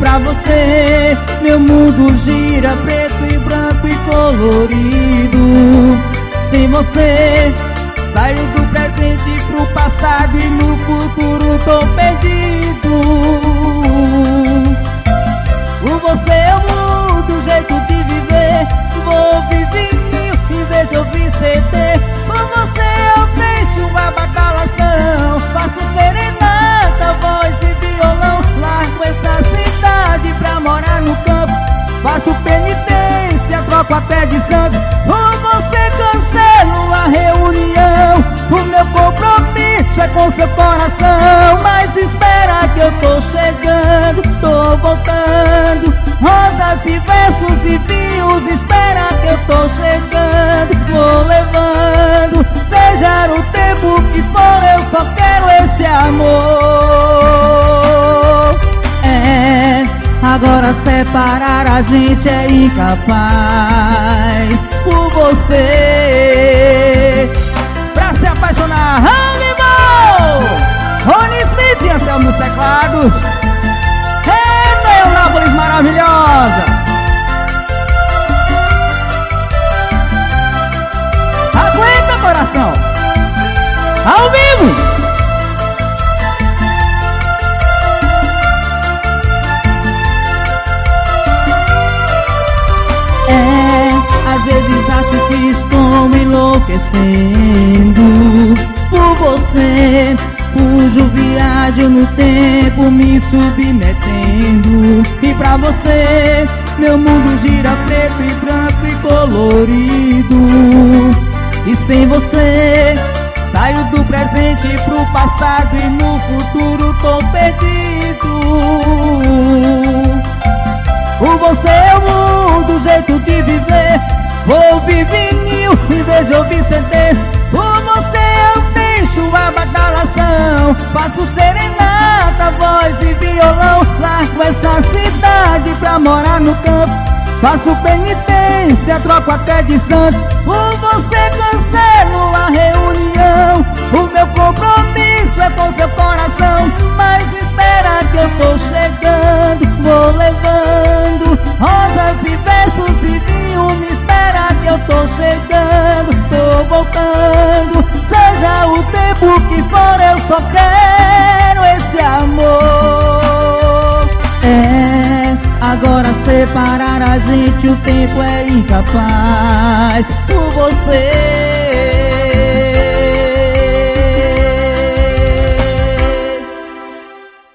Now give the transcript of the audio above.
pra você meu mundo gira preto e branco e colorido. Sem você saio do presente pro passado e no futuro tô perdido. Por você eu mudo o jeito de viver, vou vivinho em vez de ouvir CD. Por você eu deixo a bacalação, faço serenata, voz e violão. Largo essa cidade pra morar no campo, faço penitência, troco até de santo. Por você cancelo a reunião, o meu compromisso é com seu coração. Mas espera que eu tô chegando, tô voltando. Rosas e versos e fios, espera que eu tô chegando, vou levando. Seja o tempo que for, eu só quero esse amor. Agora separar a gente é incapaz. Por você pra se apaixonar, animal! Rony Smith e Anselmo nos teclados. Leonápolis maravilhosa. Aguenta, coração. Ao vivo. Às vezes acho que estou enlouquecendo por você. Fujo, viajo no tempo, me submetendo. E pra você meu mundo gira preto e branco e colorido. E sem você saio do presente pro passado e no futuro tô perdido. Por você eu mudo o jeito de viver, vou vivinho em vez de ouvir CD. Por você eu deixo a badalação, faço serenata, voz e violão. Largo essa cidade pra morar no campo, faço penitência, troco até de santo. Por você cancelo a reunião, o meu compromisso é com seu coração. Mas me espera que eu tô chegando, vou levando. Rosas e versos e vinho, me espera que eu tô chegando, tô voltando. Seja o tempo que for, eu só quero esse amor. Agora separar a gente o tempo é incapaz. Por você